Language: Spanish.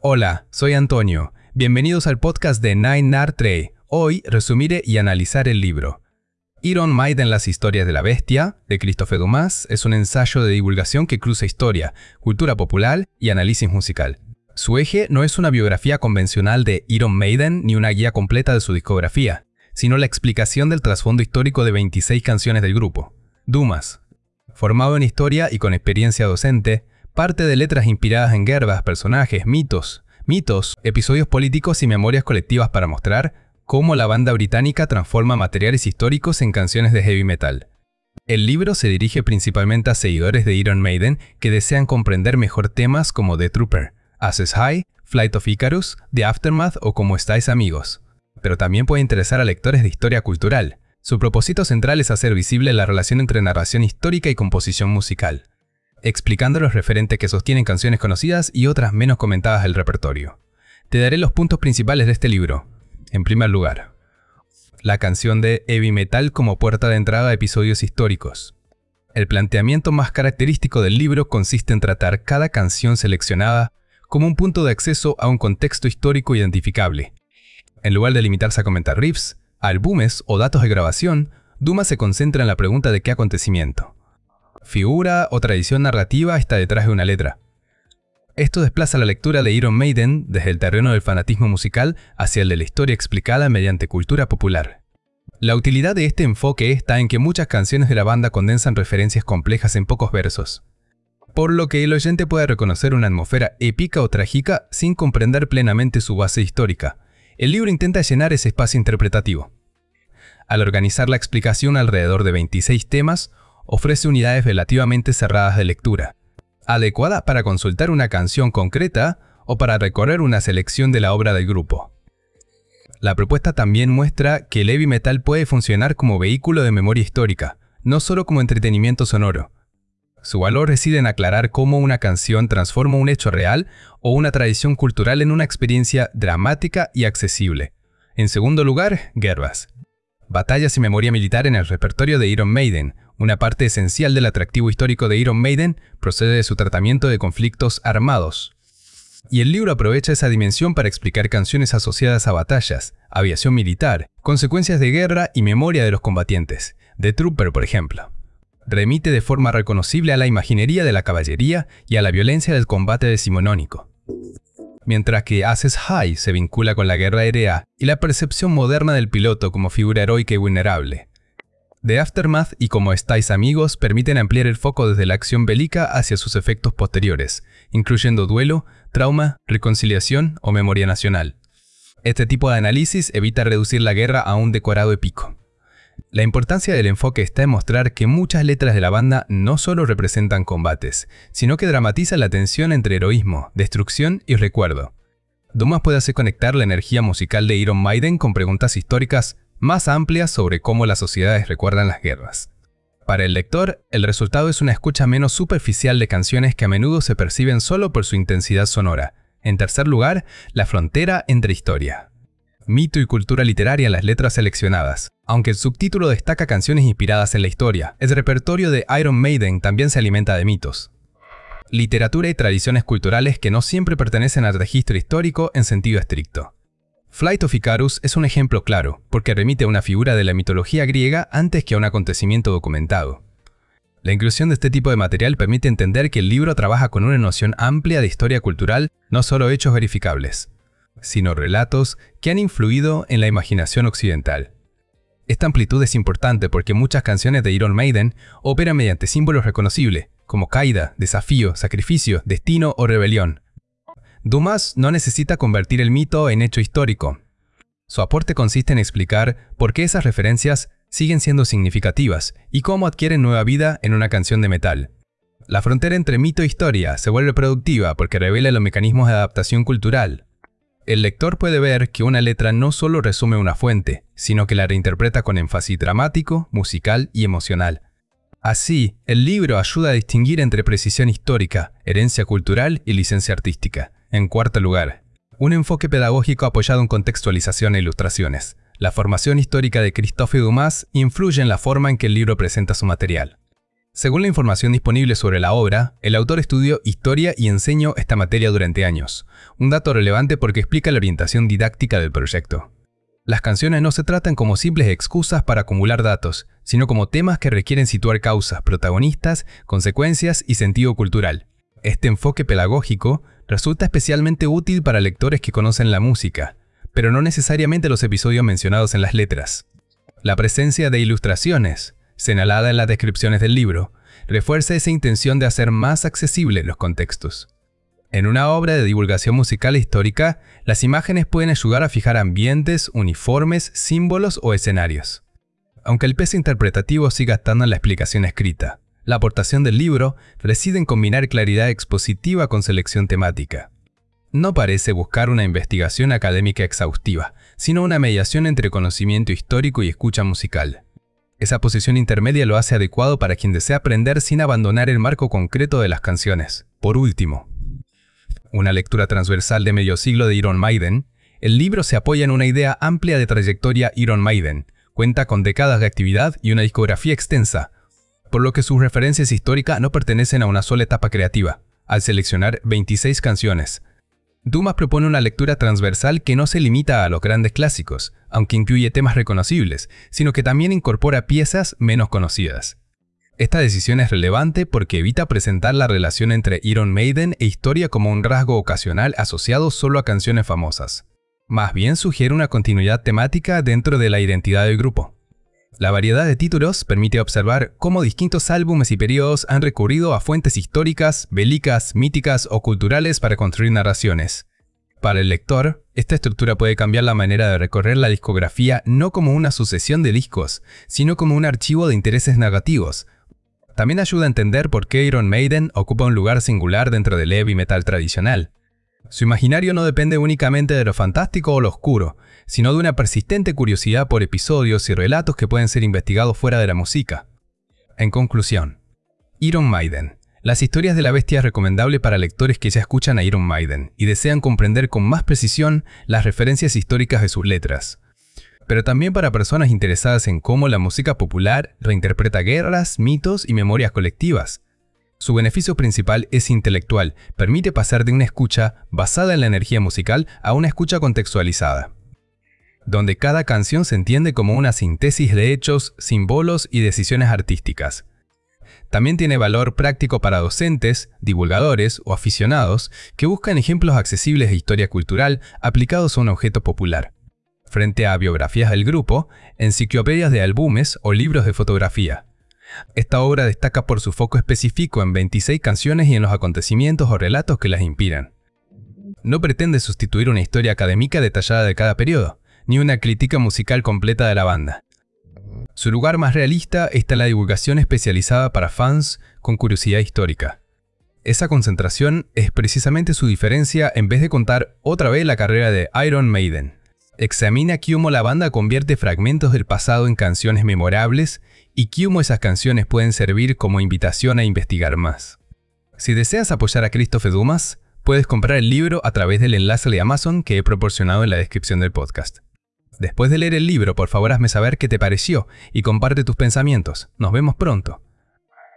Hola, soy Antonio. Bienvenidos al podcast de Nine Artre. Hoy resumiré y analizar el libro. Iron Maiden, las historias de la bestia, de Christophe Dumas, es un ensayo de divulgación que cruza historia, cultura popular y análisis musical. Su eje no es una biografía convencional de Iron Maiden ni una guía completa de su discografía, sino la explicación del trasfondo histórico de 26 canciones del grupo. Dumas, formado en historia y con experiencia docente, parte de letras inspiradas en guerras, personajes, mitos, episodios políticos y memorias colectivas para mostrar cómo la banda británica transforma materiales históricos en canciones de heavy metal. El libro se dirige principalmente a seguidores de Iron Maiden que desean comprender mejor temas como The Trooper, Aces High, Flight of Icarus, The Aftermath o Cómo estáis amigos. Pero también puede interesar a lectores de historia cultural. Su propósito central es hacer visible la relación entre narración histórica y composición musical, explicando los referentes que sostienen canciones conocidas y otras menos comentadas del repertorio. Te daré los puntos principales de este libro. En primer lugar, la canción de heavy metal como puerta de entrada a episodios históricos. El planteamiento más característico del libro consiste en tratar cada canción seleccionada como un punto de acceso a un contexto histórico identificable. En lugar de limitarse a comentar riffs, álbumes o datos de grabación, Dumas se concentra en la pregunta de qué acontecimiento, figura o tradición narrativa está detrás de una letra. Esto desplaza la lectura de Iron Maiden desde el terreno del fanatismo musical hacia el de la historia explicada mediante cultura popular. La utilidad de este enfoque está en que muchas canciones de la banda condensan referencias complejas en pocos versos, por lo que el oyente puede reconocer una atmósfera épica o trágica sin comprender plenamente su base histórica. El libro intenta llenar ese espacio interpretativo. Al organizar la explicación alrededor de 26 temas, ofrece unidades relativamente cerradas de lectura, adecuada para consultar una canción concreta o para recorrer una selección de la obra del grupo. La propuesta también muestra que el heavy metal puede funcionar como vehículo de memoria histórica, no solo como entretenimiento sonoro. Su valor reside en aclarar cómo una canción transforma un hecho real o una tradición cultural en una experiencia dramática y accesible. En segundo lugar, guerras. Batallas y memoria militar en el repertorio de Iron Maiden. Una parte esencial del atractivo histórico de Iron Maiden procede de su tratamiento de conflictos armados. Y el libro aprovecha esa dimensión para explicar canciones asociadas a batallas, aviación militar, consecuencias de guerra y memoria de los combatientes. The Trooper, por ejemplo, remite de forma reconocible a la imaginería de la caballería y a la violencia del combate decimonónico, mientras que Aces High se vincula con la guerra aérea y la percepción moderna del piloto como figura heroica y vulnerable. The Aftermath y Cómo estáis amigos permiten ampliar el foco desde la acción bélica hacia sus efectos posteriores, incluyendo duelo, trauma, reconciliación o memoria nacional. Este tipo de análisis evita reducir la guerra a un decorado épico. La importancia del enfoque está en mostrar que muchas letras de la banda no solo representan combates, sino que dramatizan la tensión entre heroísmo, destrucción y recuerdo. Dumas puede hacer conectar la energía musical de Iron Maiden con preguntas históricas más amplias sobre cómo las sociedades recuerdan las guerras. Para el lector, el resultado es una escucha menos superficial de canciones que a menudo se perciben solo por su intensidad sonora. En tercer lugar, la frontera entre historia, mito y cultura literaria en las letras seleccionadas. Aunque el subtítulo destaca canciones inspiradas en la historia, el repertorio de Iron Maiden también se alimenta de mitos, literatura y tradiciones culturales que no siempre pertenecen al registro histórico en sentido estricto. Flight of Icarus es un ejemplo claro, porque remite a una figura de la mitología griega antes que a un acontecimiento documentado. La inclusión de este tipo de material permite entender que el libro trabaja con una noción amplia de historia cultural, no solo hechos verificables, sino relatos que han influido en la imaginación occidental. Esta amplitud es importante porque muchas canciones de Iron Maiden operan mediante símbolos reconocibles, como caída, desafío, sacrificio, destino o rebelión. Dumas no necesita convertir el mito en hecho histórico. Su aporte consiste en explicar por qué esas referencias siguen siendo significativas y cómo adquieren nueva vida en una canción de metal. La frontera entre mito e historia se vuelve productiva porque revela los mecanismos de adaptación cultural. El lector puede ver que una letra no solo resume una fuente, sino que la reinterpreta con énfasis dramático, musical y emocional. Así, el libro ayuda a distinguir entre precisión histórica, herencia cultural y licencia artística. En cuarto lugar, un enfoque pedagógico apoyado en contextualización e ilustraciones. La formación histórica de Christophe Dumas influye en la forma en que el libro presenta su material. Según la información disponible sobre la obra, el autor estudió historia y enseñó esta materia durante años, un dato relevante porque explica la orientación didáctica del proyecto. Las canciones no se tratan como simples excusas para acumular datos, sino como temas que requieren situar causas, protagonistas, consecuencias y sentido cultural. Este enfoque pedagógico resulta especialmente útil para lectores que conocen la música, pero no necesariamente los episodios mencionados en las letras. La presencia de ilustraciones, señalada en las descripciones del libro, refuerza esa intención de hacer más accesibles los contextos. En una obra de divulgación musical histórica, las imágenes pueden ayudar a fijar ambientes, uniformes, símbolos o escenarios. Aunque el peso interpretativo siga estando en la explicación escrita, la aportación del libro reside en combinar claridad expositiva con selección temática. No parece buscar una investigación académica exhaustiva, sino una mediación entre conocimiento histórico y escucha musical. Esa posición intermedia lo hace adecuado para quien desea aprender sin abandonar el marco concreto de las canciones. Por último, una lectura transversal de medio siglo de Iron Maiden, el libro se apoya en una idea amplia de trayectoria Iron Maiden, cuenta con décadas de actividad y una discografía extensa, por lo que sus referencias históricas no pertenecen a una sola etapa creativa, al seleccionar 26 canciones. Dumas propone una lectura transversal que no se limita a los grandes clásicos, aunque incluye temas reconocibles, sino que también incorpora piezas menos conocidas. Esta decisión es relevante porque evita presentar la relación entre Iron Maiden e historia como un rasgo ocasional asociado solo a canciones famosas. Más bien sugiere una continuidad temática dentro de la identidad del grupo. La variedad de títulos permite observar cómo distintos álbumes y periodos han recurrido a fuentes históricas, bélicas, míticas o culturales para construir narraciones. Para el lector, esta estructura puede cambiar la manera de recorrer la discografía no como una sucesión de discos, sino como un archivo de intereses narrativos. También ayuda a entender por qué Iron Maiden ocupa un lugar singular dentro del heavy metal tradicional. Su imaginario no depende únicamente de lo fantástico o lo oscuro, sino de una persistente curiosidad por episodios y relatos que pueden ser investigados fuera de la música. En conclusión, Iron Maiden. Las historias de la bestia es recomendable para lectores que ya escuchan a Iron Maiden y desean comprender con más precisión las referencias históricas de sus letras. Pero también para personas interesadas en cómo la música popular reinterpreta guerras, mitos y memorias colectivas. Su beneficio principal es intelectual, permite pasar de una escucha basada en la energía musical a una escucha contextualizada, donde cada canción se entiende como una síntesis de hechos, símbolos y decisiones artísticas. También tiene valor práctico para docentes, divulgadores o aficionados que buscan ejemplos accesibles de historia cultural aplicados a un objeto popular, frente a biografías del grupo, enciclopedias de álbumes o libros de fotografía. Esta obra destaca por su foco específico en 26 canciones y en los acontecimientos o relatos que las inspiran. No pretende sustituir una historia académica detallada de cada periodo, ni una crítica musical completa de la banda. Su lugar más realista está en la divulgación especializada para fans con curiosidad histórica. Esa concentración es precisamente su diferencia en vez de contar otra vez la carrera de Iron Maiden. Examina cómo la banda convierte fragmentos del pasado en canciones memorables y cómo esas canciones pueden servir como invitación a investigar más. Si deseas apoyar a Christophe Dumas, puedes comprar el libro a través del enlace de Amazon que he proporcionado en la descripción del podcast. Después de leer el libro, por favor hazme saber qué te pareció y comparte tus pensamientos. Nos vemos pronto.